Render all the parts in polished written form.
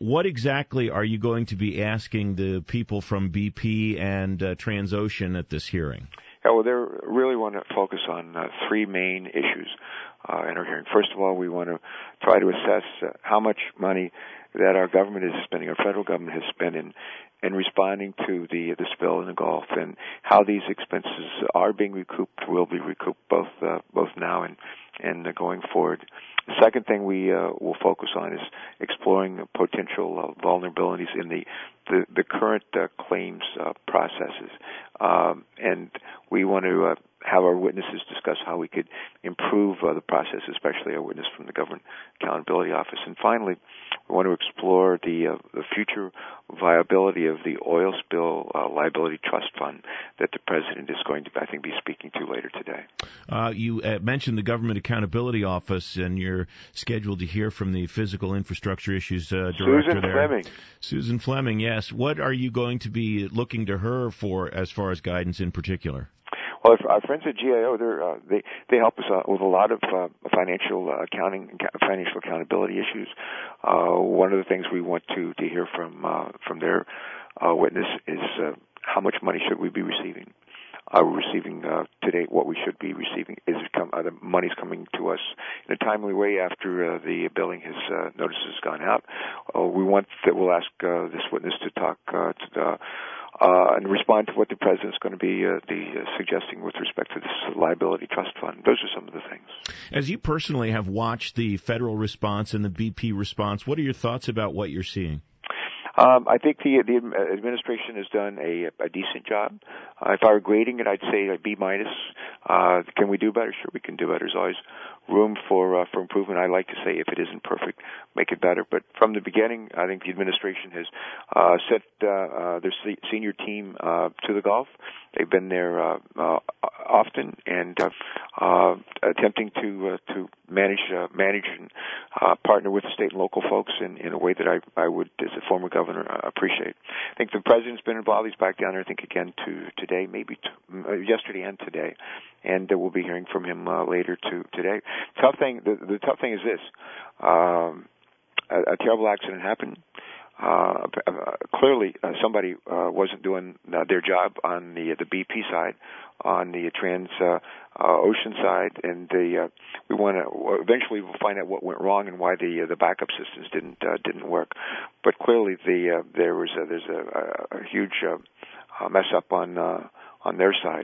What exactly are you going to be asking the people from BP and Transocean at this hearing? Yeah, well, they really want to focus on three main issues in our hearing. First of all, we want to try to assess how much money that our government is spending, our federal government has spent in responding to the spill in the Gulf, and how these expenses are being recouped, will be recouped both now and going forward. The second thing we will focus on is exploring potential vulnerabilities in the current claims processes, and we want to have our witnesses discuss how we could improve the process, especially our witness from the Government Accountability Office. And finally, we want to explore the future viability of the oil spill liability trust fund that the President is going to, I think, be speaking to later today. You mentioned the Government Accountability Office, and you're scheduled to hear from the Physical Infrastructure Issues Director Susan there. Fleming. Susan Fleming, yes. What are you going to be looking to her for as far as guidance in particular? Well, our friends at GAO, they help us with a lot of financial accounting, financial accountability issues. One of the things we want to hear from their witness is how much money should we be receiving? Are we receiving today what we should be receiving? Are the money's coming to us in a timely way after the billing notice has gone out? We'll ask this witness to talk and respond to what the President's going to be suggesting with respect to this liability trust fund. Those are some of the things. As you personally have watched the federal response and the BP response, what are your thoughts about what you're seeing? I think the administration has done a decent job. If I were grading it, I'd say a B minus. Can we do better? Sure, we can do better. There's always room for improvement. I like to say if it isn't perfect, make it better. But from the beginning, I think the administration has set their senior team to the Gulf. They've been there often and attempting to manage and partner with the state and local folks in a way that I would, as a former governor, appreciate. I think the President's been involved. He's back down there, I think, again today, maybe yesterday and today, and we'll be hearing from him later today. The tough thing is this: a terrible accident happened. Clearly, somebody wasn't doing their job on the BP side, on the Transocean side, and we want to eventually we'll find out what went wrong and why the backup systems didn't work. But clearly, there's a huge mess up on their side.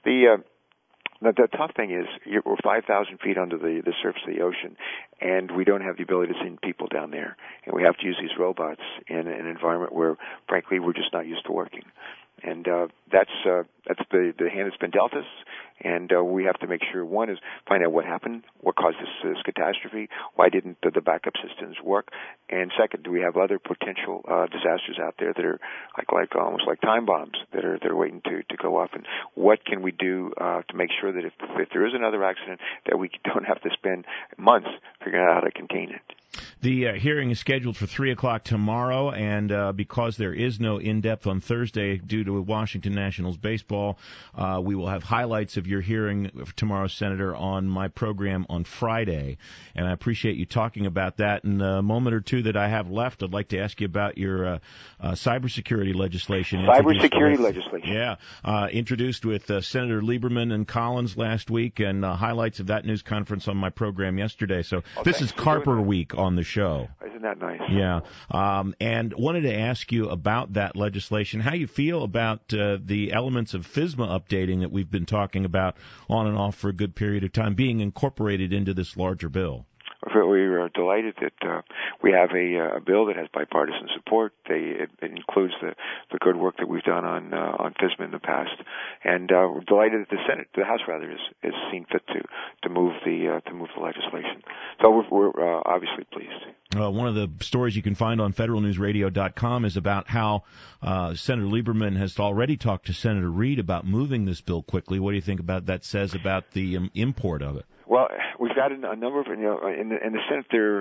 The tough thing is we're 5,000 feet under the surface of the ocean, and we don't have the ability to send people down there. And we have to use these robots in an environment where, frankly, we're just not used to working. And that's the hand that's been dealt us. And we have to make sure, one is find out what happened, what caused this catastrophe, why didn't the backup systems work, and second, do we have other potential disasters out there that are almost like time bombs that are waiting to go off, and what can we do to make sure that if there is another accident, that we don't have to spend months figuring out how to contain it. The hearing is scheduled for 3 o'clock tomorrow, and because there is no in-depth on Thursday due to Washington Nationals baseball, we will have highlights of your hearing tomorrow, Senator, on my program on Friday. And I appreciate you talking about that. In the moment or two that I have left, I'd like to ask you about your cybersecurity legislation. Cybersecurity legislation. Yeah, introduced with Senator Lieberman and Collins last week, and highlights of that news conference on my program yesterday. So this is Carper Week on the show. Isn't that nice? Yeah. And wanted to ask you about that legislation, how you feel about the elements of FSMA updating that we've been talking about on and off for a good period of time being incorporated into this larger bill. We are delighted that we have a bill that has bipartisan support. It includes the good work that we've done on FSMA in the past, and we're delighted that the House is seen fit to move the legislation. So we're obviously pleased. One of the stories you can find on federalnewsradio.com is about how Senator Lieberman has already talked to Senator Reid about moving this bill quickly. What do you think about that says about the import of it? Well, we've got a number of, in the Senate there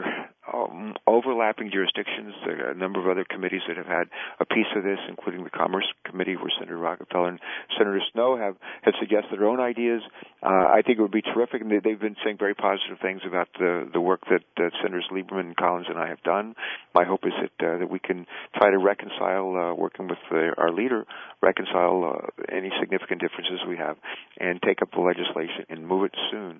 overlapping jurisdictions. There are a number of other committees that have had a piece of this, including the Commerce Committee, where Senator Rockefeller and Senator Snowe have suggested their own ideas. I think it would be terrific, and they've been saying very positive things about the work that Senators Lieberman, Collins, and I have done. My hope is that we can try to reconcile, working with our leader, reconcile any significant differences we have, and take up the legislation and move it soon.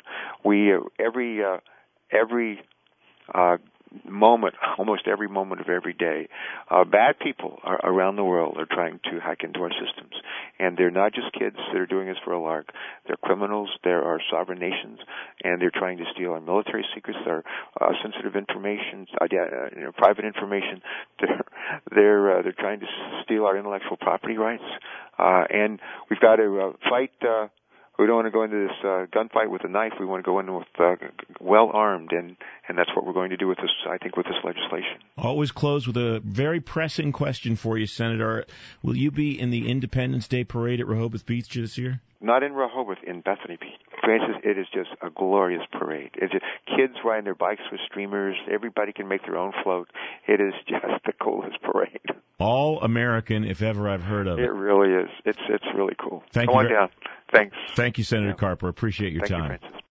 Every moment, almost every moment of every day, bad people around the world are trying to hack into our systems. And they're not just kids that are doing this for a lark. They're criminals. There are sovereign nations, and they're trying to steal our military secrets, our sensitive information, private information. They're trying to steal our intellectual property rights. And we've got to fight. We don't want to go into this gunfight with a knife. We want to go in with well armed, and that's what we're going to do with this. I think with this legislation. Always close with a very pressing question for you, Senator. Will you be in the Independence Day parade at Rehoboth Beach this year? Not in Rehoboth, in Bethany Beach. Francis, it is just a glorious parade. It's just kids riding their bikes with streamers. Everybody can make their own float. It is just the coolest parade. All American, if ever I've heard of it. It really is. It's really cool. Thank Come you. on down. Thanks. Thank you, Senator Carper. Appreciate your time. Thank you, Francis.